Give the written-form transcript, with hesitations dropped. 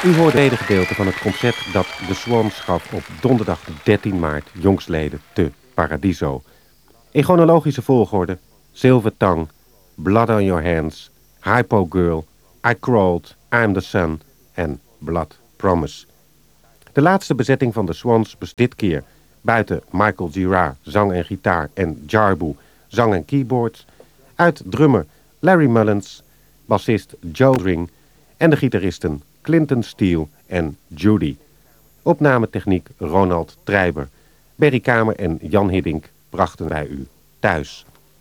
U hoort het tweede gedeelte van het concert dat de Swans gaf op donderdag 13 maart jongstleden te Paradiso. In chronologische volgorde Silver Tongue, Blood on Your Hands, Hypo Girl, I Crawled, I'm the Sun en Blood Promise. De laatste bezetting van de Swans bestaat dit keer buiten Michael Gira, zang en gitaar, en Jarbu, zang en keyboards, uit drummer Larry Mullins, bassist Joe Ring en de gitaristen Clinton Steele en Judy. Opnametechniek Ronald Treiber. Berry Kamer en Jan Hiddink brachten bij u thuis.